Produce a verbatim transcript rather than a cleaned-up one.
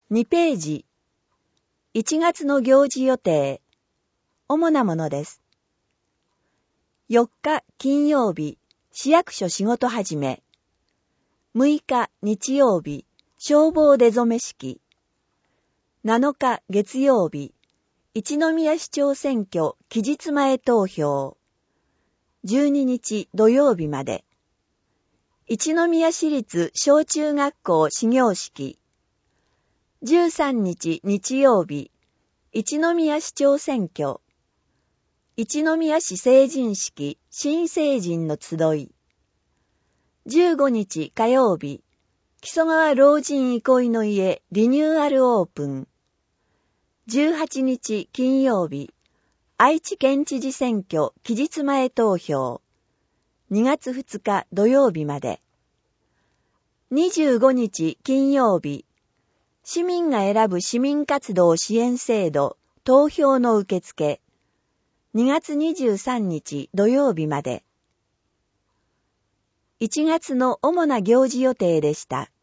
にページ。いちがつの行事予定。主なものです。よっか金曜日、市役所仕事始め。むいか日曜日、消防出初め式。なのか月曜日、一宮市長選挙期日前投票。じゅうににち土曜日まで。一宮市立小中学校始業式。じゅうさんにち日曜日、一宮市長選挙。一宮市成人式新成人の集い。じゅうごにち火曜日、木曽川老人憩いの家リニューアルオープン。じゅうはちにち金曜日、愛知県知事選挙期日前投票。にがつふつか土曜日まで。にじゅうごにち金曜日、市民が選ぶ市民活動支援制度投票の受付。にがつにじゅうさんにち土曜日まで。いちがつの主な行事予定でした。